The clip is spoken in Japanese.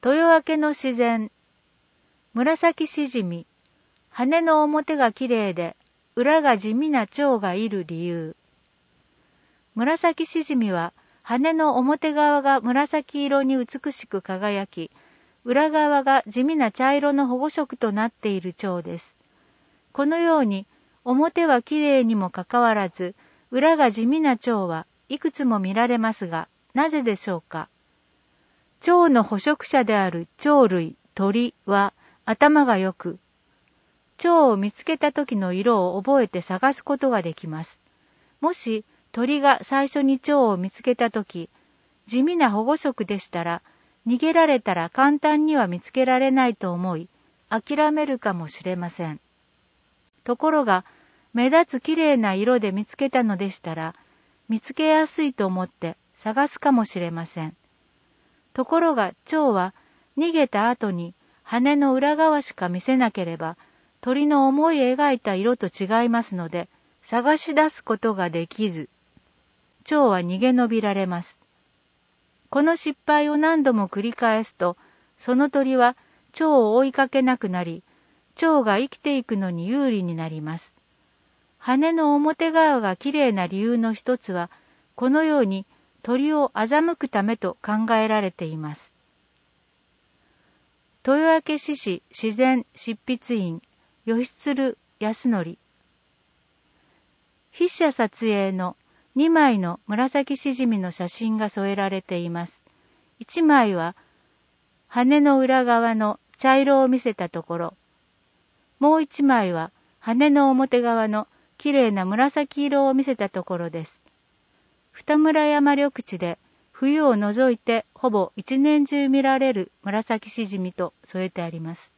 豊明の自然。紫しじみ。羽の表がきれいで、裏が地味な蝶がいる理由。紫しじみは、羽の表側が紫色に美しく輝き、裏側が地味な茶色の保護色となっている蝶です。このように、表はきれいにもかかわらず、裏が地味な蝶はいくつも見られますが、なぜでしょうか。蝶の捕食者である鳥類、鳥は頭が良く、蝶を見つけた時の色を覚えて探すことができます。もし鳥が最初に蝶を見つけた時、地味な保護色でしたら、逃げられたら簡単には見つけられないと思い、諦めるかもしれません。ところが、目立つきれいな色で見つけたのでしたら、見つけやすいと思って探すかもしれません。ところが蝶は逃げた後に羽の裏側しか見せなければ鳥の思い描いた色と違いますので探し出すことができず、蝶は逃げ延びられます。この失敗を何度も繰り返すと、その鳥は蝶を追いかけなくなり、蝶が生きていくのに有利になります。羽の表側がきれいな理由の一つは、このように鳥を欺くためと考えられています。豊明市史自然執筆員吉鶴康則。筆者撮影の2枚の紫しじみの写真が添えられています。1枚は羽の裏側の茶色を見せたところ、もう1枚は羽の表側のきれいな紫色を見せたところです。二村山緑地で冬を除いてほぼ一年中見られる紫しじみと添えてあります。